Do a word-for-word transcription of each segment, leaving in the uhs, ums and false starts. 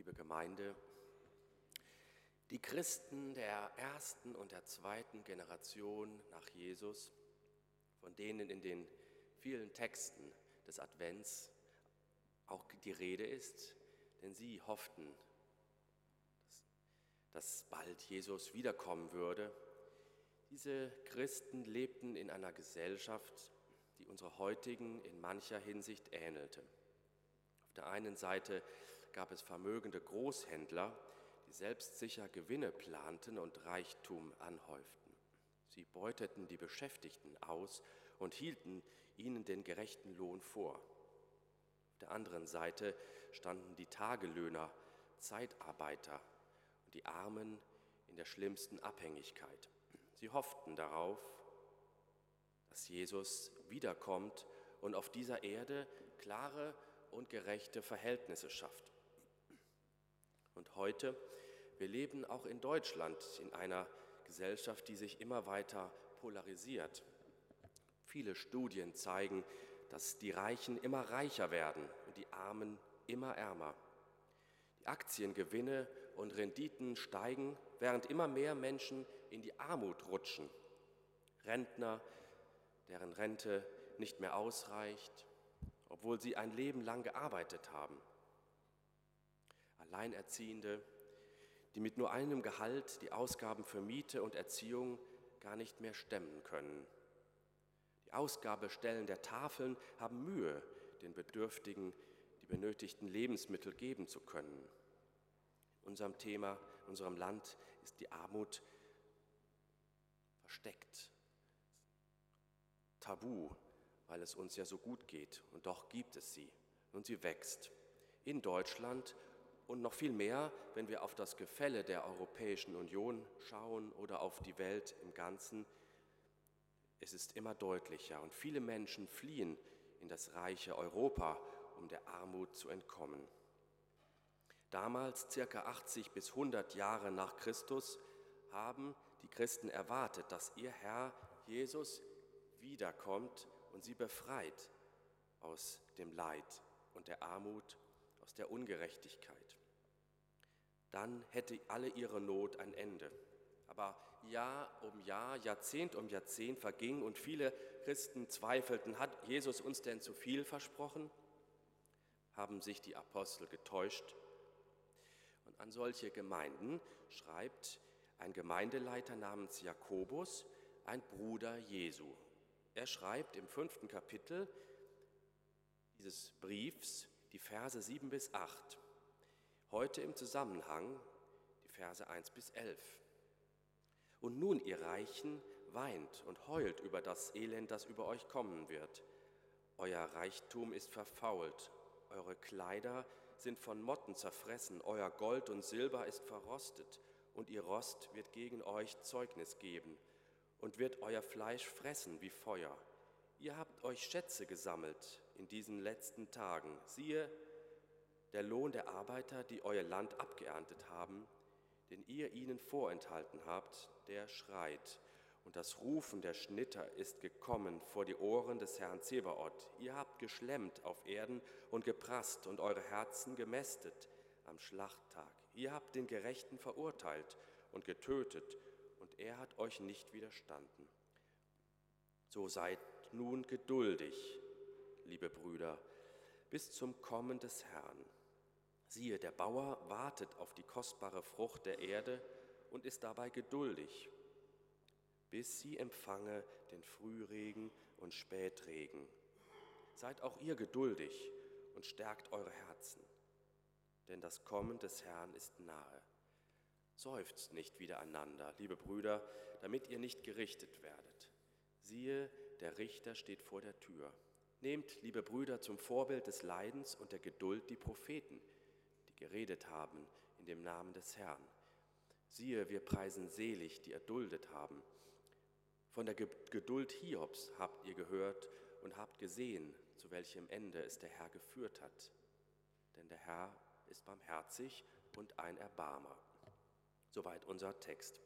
liebe Gemeinde, die Christen der ersten und der zweiten Generation nach Jesus, von denen in den vielen Texten des Advents auch die Rede ist, denn sie hofften, dass bald Jesus wiederkommen würde. Diese Christen lebten in einer Gesellschaft, die unserer heutigen in mancher Hinsicht ähnelte. Auf der einen Seite gab es vermögende Großhändler, die selbstsicher Gewinne planten und Reichtum anhäuften. Sie beuteten die Beschäftigten aus und hielten ihnen den gerechten Lohn vor. Auf der anderen Seite standen die Tagelöhner, Zeitarbeiter und die Armen in der schlimmsten Abhängigkeit. Sie hofften darauf, dass Jesus wiederkommt und auf dieser Erde klare und gerechte Verhältnisse schafft. Und heute, wir leben auch in Deutschland in einer Gesellschaft, die sich immer weiter polarisiert. Viele Studien zeigen, dass die Reichen immer reicher werden und die Armen immer ärmer. Die Aktiengewinne und Renditen steigen, während immer mehr Menschen in die Armut rutschen. Rentner, deren Rente nicht mehr ausreicht, obwohl sie ein Leben lang gearbeitet haben. Alleinerziehende, die mit nur einem Gehalt die Ausgaben für Miete und Erziehung gar nicht mehr stemmen können. Die Ausgabestellen der Tafeln haben Mühe, den Bedürftigen die benötigten Lebensmittel geben zu können. In unserem Thema, in unserem Land ist die Armut versteckt, tabu, weil es uns ja so gut geht. Und doch gibt es sie und sie wächst. In Deutschland und noch viel mehr, wenn wir auf das Gefälle der Europäischen Union schauen oder auf die Welt im Ganzen. Es ist immer deutlicher und viele Menschen fliehen in das reiche Europa, um der Armut zu entkommen. Damals, circa achtzig bis hundert Jahre nach Christus, haben die Christen erwartet, dass ihr Herr Jesus wiederkommt und sie befreit aus dem Leid und der Armut, aus der Ungerechtigkeit. Dann hätte alle ihre Not ein Ende. Aber Jahr um Jahr, Jahrzehnt um Jahrzehnt verging und viele Christen zweifelten, hat Jesus uns denn zu viel versprochen? Haben sich die Apostel getäuscht? Und an solche Gemeinden schreibt ein Gemeindeleiter namens Jakobus, ein Bruder Jesu. Er schreibt im fünften Kapitel dieses Briefs die Verse sieben bis acht. Heute im Zusammenhang die Verse eins bis elf. Und nun, ihr Reichen, weint und heult über das Elend, das über euch kommen wird. Euer Reichtum ist verfault, eure Kleider sind von Motten zerfressen, euer Gold und Silber ist verrostet, und ihr Rost wird gegen euch Zeugnis geben und wird euer Fleisch fressen wie Feuer. Ihr habt euch Schätze gesammelt in diesen letzten Tagen. Siehe, der Lohn der Arbeiter, die euer Land abgeerntet haben, den ihr ihnen vorenthalten habt, der schreit. Und das Rufen der Schnitter ist gekommen vor die Ohren des Herrn Zebaoth. Ihr habt geschlemmt auf Erden und geprasst und eure Herzen gemästet am Schlachttag. Ihr habt den Gerechten verurteilt und getötet, und er hat euch nicht widerstanden. So seid nun geduldig, liebe Brüder, bis zum Kommen des Herrn. Siehe, der Bauer wartet auf die kostbare Frucht der Erde und ist dabei geduldig, bis sie empfange den Frühregen und Spätregen. Seid auch ihr geduldig und stärkt eure Herzen, denn das Kommen des Herrn ist nahe. Seufzt nicht widereinander, liebe Brüder, damit ihr nicht gerichtet werdet. Siehe, der Richter steht vor der Tür. Nehmt, liebe Brüder, zum Vorbild des Leidens und der Geduld die Propheten, die geredet haben in dem Namen des Herrn. Siehe, wir preisen selig, die erduldet haben. Von der Geduld Hiobs habt ihr gehört und habt gesehen, zu welchem Ende es der Herr geführt hat. Denn der Herr ist barmherzig und ein Erbarmer. Soweit unser Text.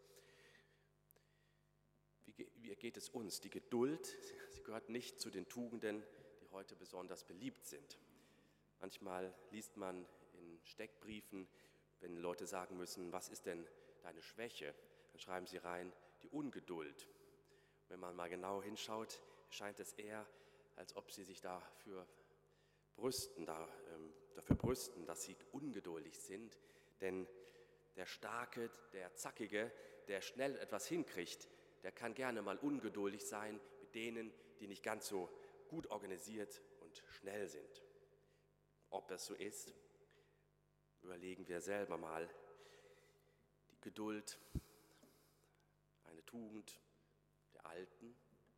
Wie geht es uns? Die Geduld, sie gehört nicht zu den Tugenden, die heute besonders beliebt sind. Manchmal liest man in Steckbriefen Wenn Leute sagen müssen, was ist denn deine Schwäche, dann schreiben sie rein, die Ungeduld. Wenn man mal genau hinschaut, scheint es eher, als ob sie sich dafür brüsten, da, ähm, dafür brüsten, dass sie ungeduldig sind. Denn der Starke, der Zackige, der schnell etwas hinkriegt, der kann gerne mal ungeduldig sein mit denen, die nicht ganz so gut organisiert und schnell sind. Ob das so ist, überlegen wir selber mal. Die Geduld, eine Tugend der Alten.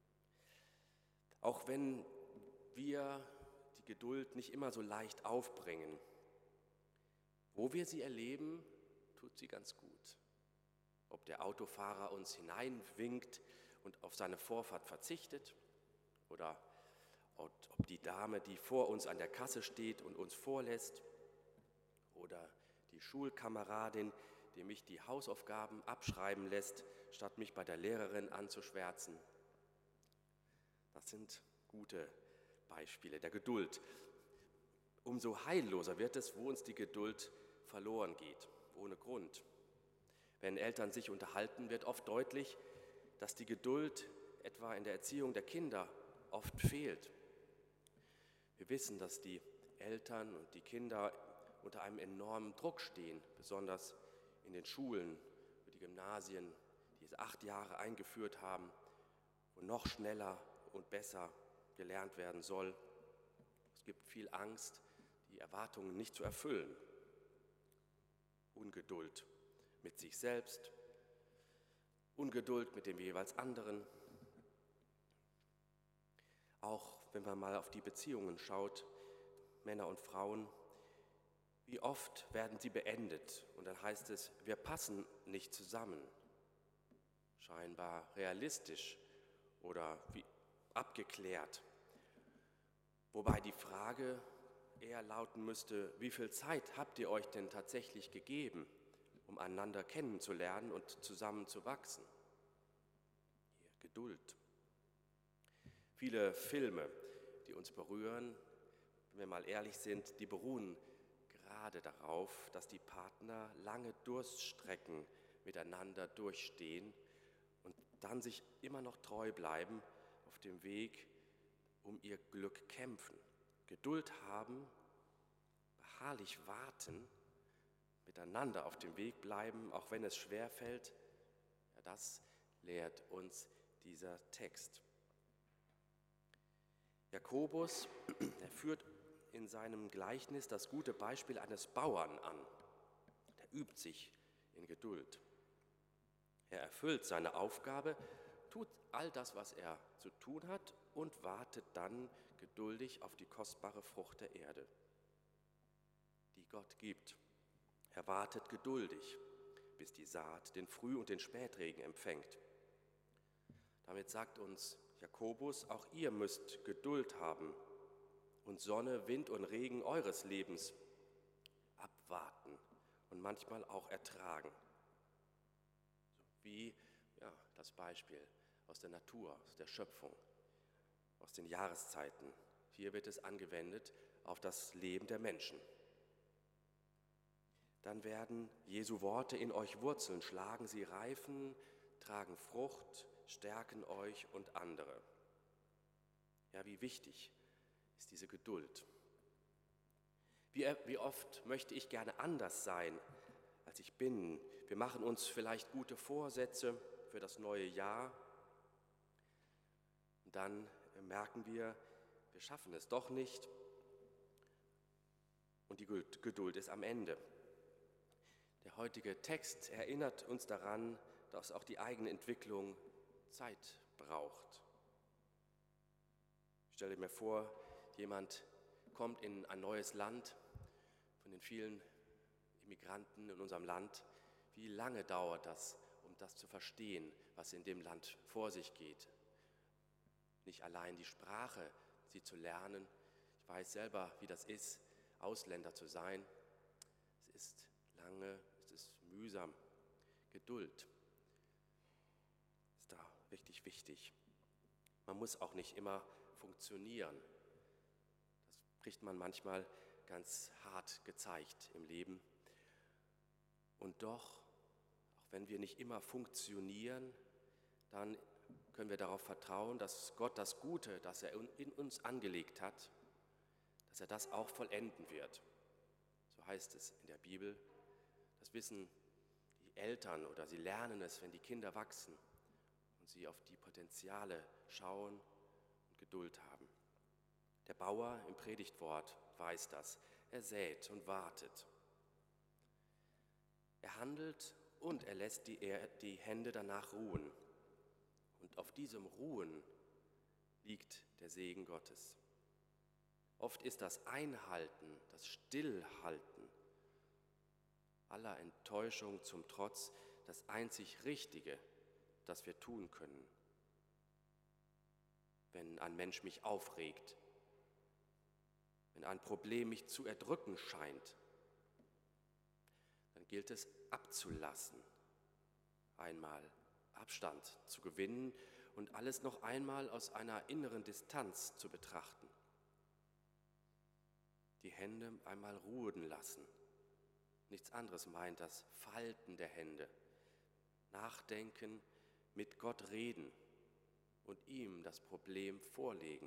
Auch wenn wir die Geduld nicht immer so leicht aufbringen, wo wir sie erleben, tut sie ganz gut. Ob der Autofahrer uns hineinwinkt und auf seine Vorfahrt verzichtet oder ob die Dame, die vor uns an der Kasse steht und uns vorlässt, oder die Schulkameradin, die mich die Hausaufgaben abschreiben lässt, statt mich bei der Lehrerin anzuschwärzen. Das sind gute Beispiele der Geduld. Umso heilloser wird es, wo uns die Geduld verloren geht, ohne Grund. Wenn Eltern sich unterhalten, wird oft deutlich, dass die Geduld etwa in der Erziehung der Kinder oft fehlt. Wir wissen, dass die Eltern und die Kinder unter einem enormen Druck stehen, besonders in den Schulen, die Gymnasien, die es acht Jahre eingeführt haben, wo noch schneller und besser gelernt werden soll. Es gibt viel Angst, die Erwartungen nicht zu erfüllen. Ungeduld mit sich selbst, Ungeduld mit dem jeweils anderen. Auch wenn man mal auf die Beziehungen schaut, Männer und Frauen, wie oft werden sie beendet und dann heißt es, wir passen nicht zusammen. Scheinbar realistisch oder wie abgeklärt. Wobei die Frage eher lauten müsste, wie viel Zeit habt ihr euch denn tatsächlich gegeben, um einander kennenzulernen und zusammen zu wachsen? Hier, Geduld. Viele Filme, die uns berühren, wenn wir mal ehrlich sind, die beruhen gerade darauf, dass die Partner lange Durststrecken miteinander durchstehen und dann sich immer noch treu bleiben auf dem Weg, um ihr Glück kämpfen. Geduld haben, beharrlich warten, miteinander auf dem Weg bleiben, auch wenn es schwerfällt. Ja, das lehrt uns dieser Text. Jakobus, er führt in seinem Gleichnis das gute Beispiel eines Bauern an. Der übt sich in Geduld. Er erfüllt seine Aufgabe, tut all das, was er zu tun hat und wartet dann geduldig auf die kostbare Frucht der Erde, die Gott gibt. Er wartet geduldig, bis die Saat den Früh- und den Spätregen empfängt. Damit sagt uns Jakobus, auch ihr müsst Geduld haben und Sonne, Wind und Regen eures Lebens abwarten und manchmal auch ertragen. Wie ja, das Beispiel aus der Natur, aus der Schöpfung, aus den Jahreszeiten. Hier wird es angewendet auf das Leben der Menschen. Dann werden Jesu Worte in euch Wurzeln schlagen, sie reifen, tragen Frucht, stärken euch und andere. Ja, wie wichtig ist diese Geduld. Wie, wie oft möchte ich gerne anders sein, als ich bin. Wir machen uns vielleicht gute Vorsätze für das neue Jahr. Und dann merken wir, wir schaffen es doch nicht. Und die Geduld ist am Ende. Der heutige Text erinnert uns daran, dass auch die eigene Entwicklung Zeit braucht. Ich stelle mir vor, jemand kommt in ein neues Land, von den vielen Immigranten in unserem Land. Wie lange dauert das, um das zu verstehen, was in dem Land vor sich geht? Nicht allein die Sprache, sie zu lernen. Ich weiß selber, wie das ist, Ausländer zu sein. Es ist lange, es ist mühsam. Geduld ist da richtig wichtig. Man muss auch nicht immer funktionieren. Das kriegt man manchmal ganz hart gezeigt im Leben. Und doch, auch wenn wir nicht immer funktionieren, dann können wir darauf vertrauen, dass Gott das Gute, das er in uns angelegt hat, dass er das auch vollenden wird. So heißt es in der Bibel. Das wissen die Eltern oder sie lernen es, wenn die Kinder wachsen und sie auf die Potenziale schauen und Geduld haben. Der Bauer im Predigtwort weiß das. Er sät und wartet. Er handelt und er lässt die, er, die Hände danach ruhen. Und auf diesem Ruhen liegt der Segen Gottes. Oft ist das Einhalten, das Stillhalten aller Enttäuschung zum Trotz das einzig Richtige, das wir tun können. Wenn ein Mensch mich aufregt, wenn ein Problem mich zu erdrücken scheint, dann gilt es abzulassen, einmal Abstand zu gewinnen und alles noch einmal aus einer inneren Distanz zu betrachten. Die Hände einmal ruhen lassen. Nichts anderes meint das Falten der Hände. Nachdenken, mit Gott reden und ihm das Problem vorlegen.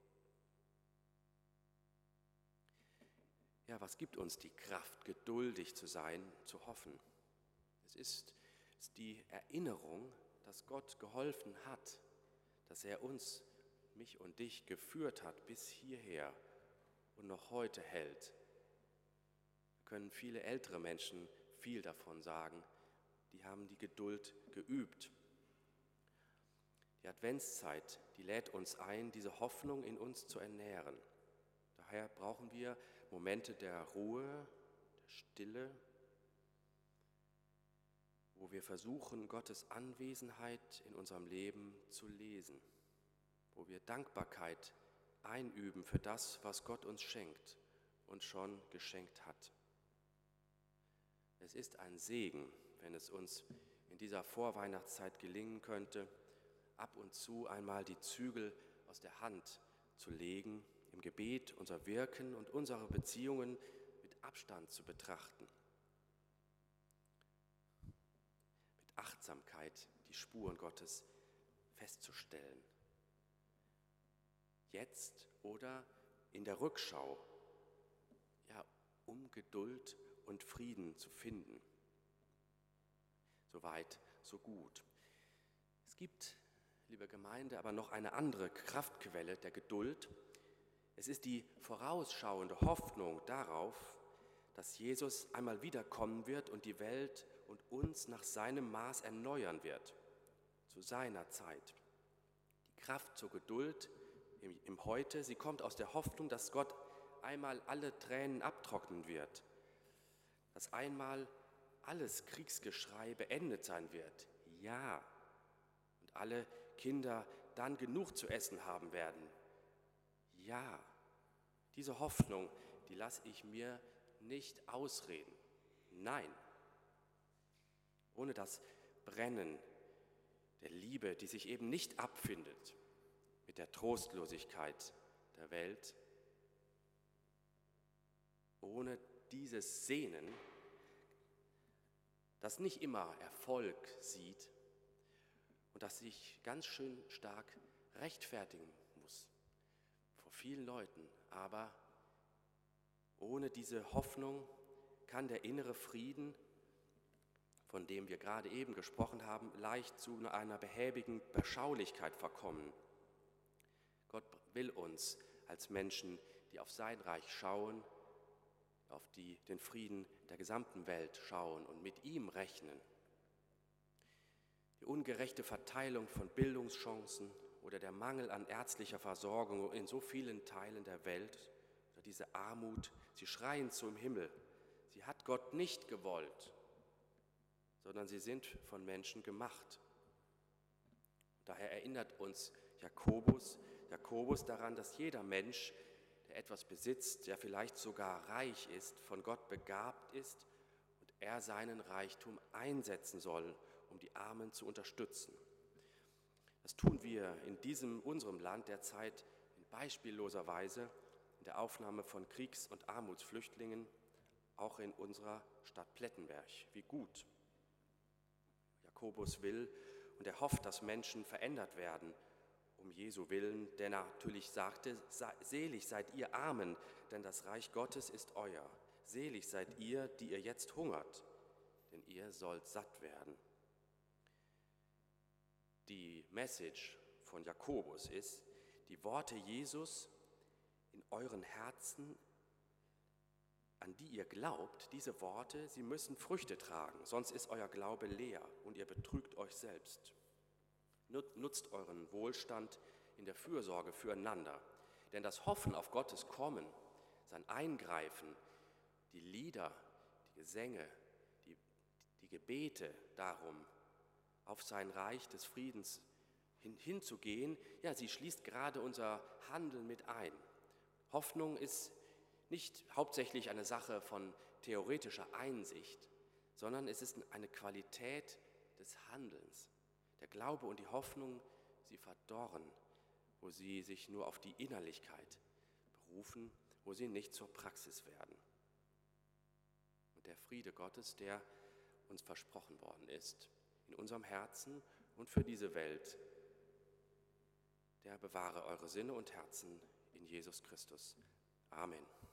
Ja, was gibt uns die Kraft, geduldig zu sein, zu hoffen? Es ist, es ist die Erinnerung, dass Gott geholfen hat, dass er uns, mich und dich geführt hat bis hierher und noch heute hält. Da können viele ältere Menschen viel davon sagen, die haben die Geduld geübt. Die Adventszeit, die lädt uns ein, diese Hoffnung in uns zu ernähren. Daher brauchen wir Momente der Ruhe, der Stille, wo wir versuchen, Gottes Anwesenheit in unserem Leben zu lesen, wo wir Dankbarkeit einüben für das, was Gott uns schenkt und schon geschenkt hat. Es ist ein Segen, wenn es uns in dieser Vorweihnachtszeit gelingen könnte, ab und zu einmal die Zügel aus der Hand zu legen, im Gebet unser Wirken und unsere Beziehungen mit Abstand zu betrachten. Mit Achtsamkeit die Spuren Gottes festzustellen. Jetzt oder in der Rückschau, ja, um Geduld und Frieden zu finden. So weit, so gut. Es gibt, liebe Gemeinde, aber noch eine andere Kraftquelle der Geduld. Es ist die vorausschauende Hoffnung darauf, dass Jesus einmal wiederkommen wird und die Welt und uns nach seinem Maß erneuern wird, zu seiner Zeit. Die Kraft zur Geduld im, im Heute, sie kommt aus der Hoffnung, dass Gott einmal alle Tränen abtrocknen wird, dass einmal alles Kriegsgeschrei beendet sein wird. Ja, und alle Kinder dann genug zu essen haben werden. Ja, diese Hoffnung, die lasse ich mir nicht ausreden. Nein, ohne das Brennen der Liebe, die sich eben nicht abfindet mit der Trostlosigkeit der Welt, ohne dieses Sehnen, das nicht immer Erfolg sieht und das sich ganz schön stark rechtfertigen muss vor vielen Leuten. Aber ohne diese Hoffnung kann der innere Frieden, von dem wir gerade eben gesprochen haben, leicht zu einer behäbigen Beschaulichkeit verkommen. Gott will uns als Menschen, die auf sein Reich schauen, auf die, den Frieden der gesamten Welt schauen und mit ihm rechnen. Die ungerechte Verteilung von Bildungschancen oder der Mangel an ärztlicher Versorgung in so vielen Teilen der Welt, oder diese Armut, sie schreien zum Himmel. Sie hat Gott nicht gewollt, sondern sie sind von Menschen gemacht. Daher erinnert uns Jakobus, Jakobus daran, dass jeder Mensch, der etwas besitzt, der vielleicht sogar reich ist, von Gott begabt ist und er seinen Reichtum einsetzen soll, um die Armen zu unterstützen. Das tun wir in diesem, unserem Land derzeit in beispielloser Weise in der Aufnahme von Kriegs- und Armutsflüchtlingen, auch in unserer Stadt Plettenberg. Wie gut. Jakobus will und er hofft, dass Menschen verändert werden, um Jesu willen, der natürlich sagte, selig seid ihr Armen, denn das Reich Gottes ist euer. Selig seid ihr, die ihr jetzt hungert, denn ihr sollt satt werden. Die Message von Jakobus ist, die Worte Jesus in euren Herzen, an die ihr glaubt, diese Worte, sie müssen Früchte tragen, sonst ist euer Glaube leer und ihr betrügt euch selbst. Nutzt euren Wohlstand in der Fürsorge füreinander, denn das Hoffen auf Gottes Kommen, sein Eingreifen, die Lieder, die Gesänge, die, die Gebete darum, auf sein Reich des Friedens hin, hinzugehen, ja, sie schließt gerade unser Handeln mit ein. Hoffnung ist nicht hauptsächlich eine Sache von theoretischer Einsicht, sondern es ist eine Qualität des Handelns. Der Glaube und die Hoffnung, sie verdorren, wo sie sich nur auf die Innerlichkeit berufen, wo sie nicht zur Praxis werden. Und der Friede Gottes, der uns versprochen worden ist, in unserem Herzen und für diese Welt, der bewahre eure Sinne und Herzen in Jesus Christus. Amen.